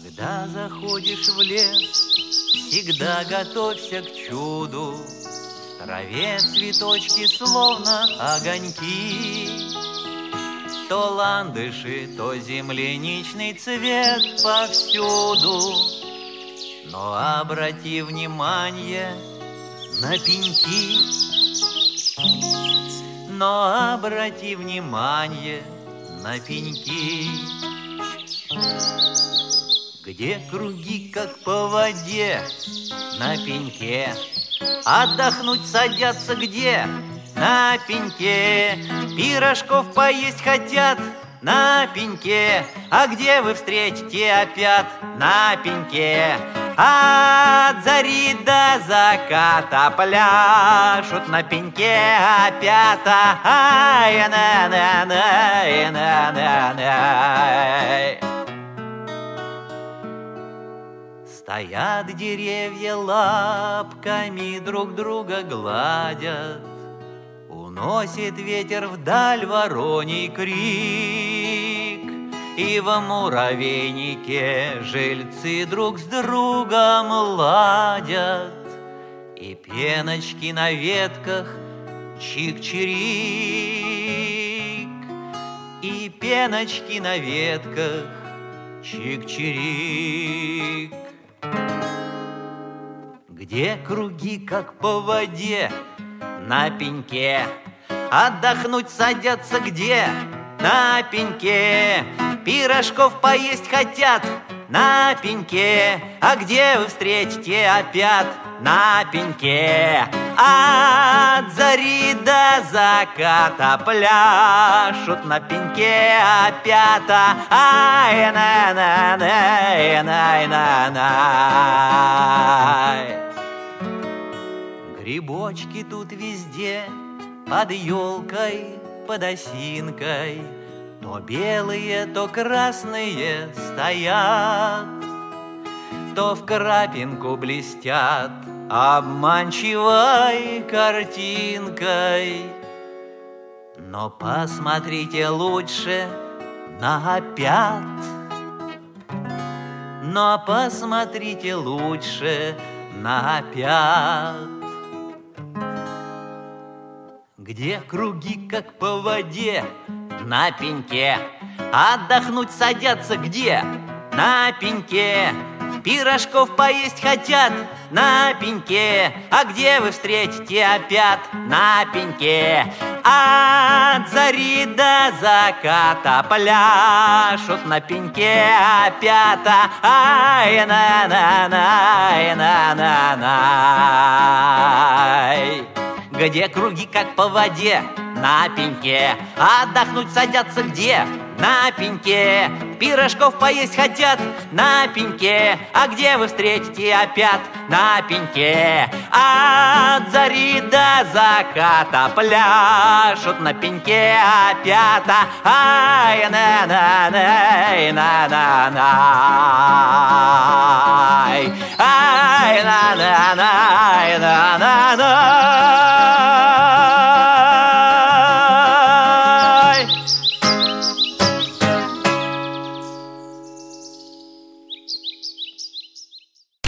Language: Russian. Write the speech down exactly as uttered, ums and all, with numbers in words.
Когда заходишь в лес, всегда готовься к чуду. В траве цветочки, словно огоньки. То ландыши, то земляничный цвет повсюду. Но обрати внимание на пеньки. Но обрати внимание на пеньки. Где круги, как по воде, на пеньке. Отдохнуть садятся где? На пеньке. Пирожков поесть хотят? На пеньке. А где вы встретите опять? На пеньке. От зари до заката пляшут на пеньке опята. Ай-на-на-на-на-на-на. Стоят деревья, лапками друг друга гладят. Уносит ветер вдаль вороний крик. И в муравейнике жильцы друг с другом ладят. И пеночки на ветках чик-чирик. И пеночки на ветках чик-чирик. Где круги, как по воде, на пеньке. Отдохнуть садятся где? На пеньке. Пирожков поесть хотят? На пеньке. А где вы встретите опять? На пеньке. От зари до заката пляшут на пеньке опята. Ай-на-на-на-на-на-на. Грибочки тут везде, под елкой, под осинкой. То белые, то красные стоят, то в крапинку блестят обманчивой картинкой. Но посмотрите лучше на опят. Но посмотрите лучше на опят. Где круги, как по воде, на пеньке. Отдохнуть садятся где? На пеньке. Пирожков поесть хотят? На пеньке. А где вы встретите опять? На пеньке. От зари до заката пляшут на пеньке опята. Ай-на-на-на-на-на-на. Где круги, как по воде, на пеньке. Отдохнуть садятся где? На пеньке. Пирожков поесть хотят? На пеньке. А где вы встретите опять? На пеньке. От зари до заката пляшут на пеньке опята. Ай-на-на-на-на-на-на. Ай-на.